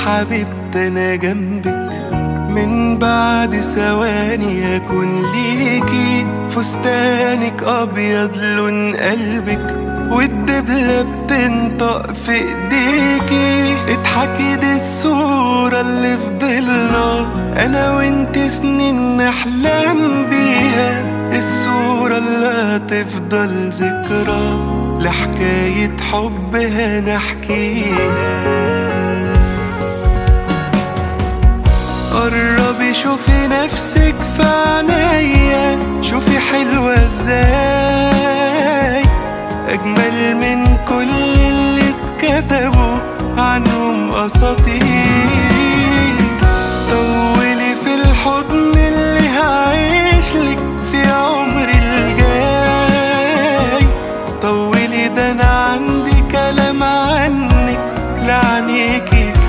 حبيبتي أنا جنبك، من بعد ثواني أكون ليكي. فستانك أبيض لون قلبك، والدبلة بتنطق في ايديكي. اضحكي دي الصورة اللي فضلنا أنا وانت سنين نحلم بيها، الصورة اللي هتفضل ذكرى لحكاية حب هنحكيها. قربي شوفي نفسك في عينيا، شوفي حلوة ازاي، أجمل من كل اللي اتكتبوا عنهم أساطير. طولي في الحضن اللي هعيشلك في عمري الجاي، طولي ده أنا عندي كلام عنك لعنيكي كتير.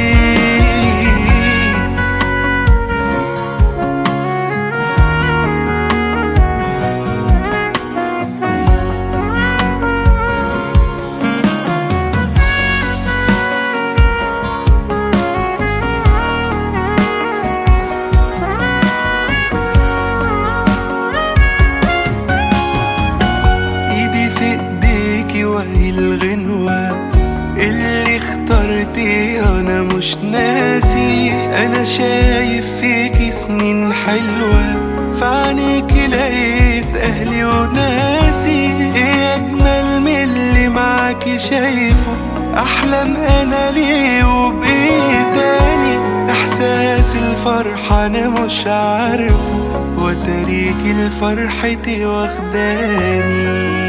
الغنوة اللي اخترتي أنا مش ناسي، أنا شايف فيكي سنين حلوة، فعنيكي لقيت أهلي وناسي. إيه أجمل من اللي معاكي شايفه، أحلم أنا ليه وبإيه تاني. إحساس الفرحة أنا مش عارفه، وتريكي لفرحتي واخداني.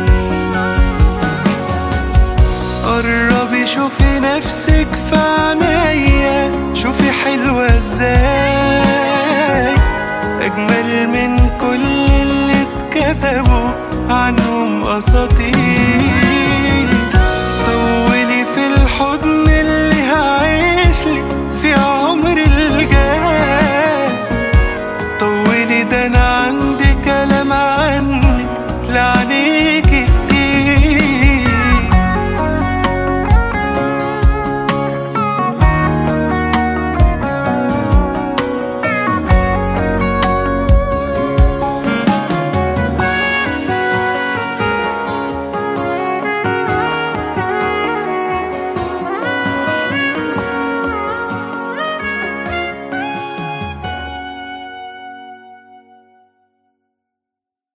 قربي شوفي نفسك في عينيا، شوفي حلوة ازاي، أجمل من كل اللي اتكتبوا عنهم أساطير. طولي في الحضن